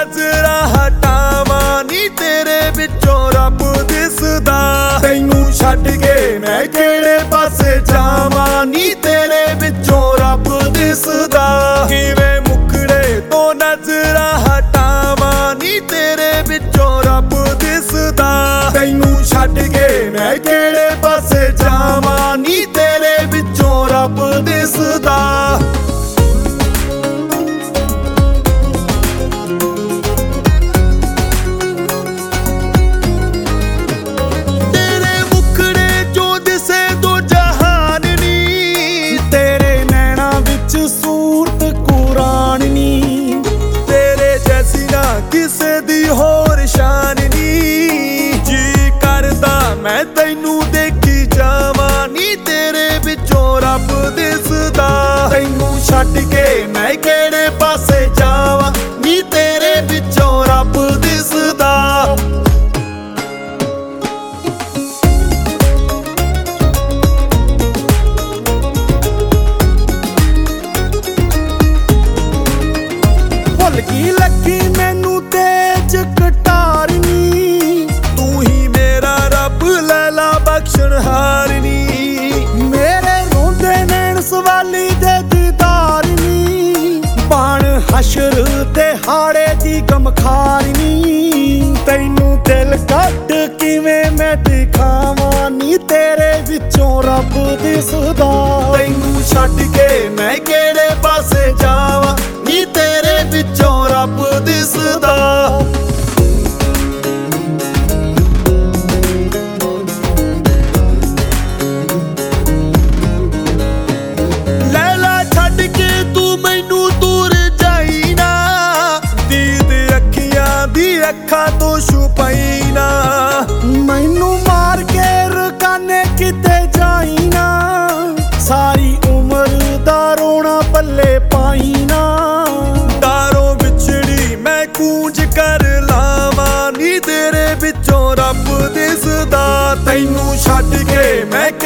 नजरा हटावां नी तेरे विचों रब दिसदा। तैनू छड्ड के मैं किहड़े पासे जावां नी तेरे विचों रब दिसदा। किवें मुखड़े तो नजरा हटावां नी तेरे विचों रब दिसदा। तैनू छड्ड के मैं किहड़े पासे जावां नी तेरे विचों रब दिसदा। किसे दी होर शान नी जी करदा मैं तैनू देखी जावां नी तेरे विचों रब दिसदा। तैनू छड्ड के मैं किहड़े पासे जावां नी तेरे विचों रब दिसदा। भुल गई लगी मैनू तेज कटारनी तू ही मेरा रब लैला बख्शनहारनी। मेरे रोंदे नैन सवाली दे दीदारनी बाण हशर ते हाड़े दी गमखारनी। तैनू दिल कट किवें मैं दिखावां नी तेरे विचों रब दिसदा। तैनू छड्ड के मैं किहड़े पासे जावां नी तेरे विचों रब दिसदा। लैला छड्ड के तू मैनू दूर जाई ना दीद अखियां दी अखां तो छुपाई ना। मैनू मार के रकाने किते जाई ना सारी उम्र दा रोना पल्ले पाई ना। दारों बिछड़ी मैं कूंज कर लावां नी तेरे विचों रब दिसदा। तैनू छड्ड के मैं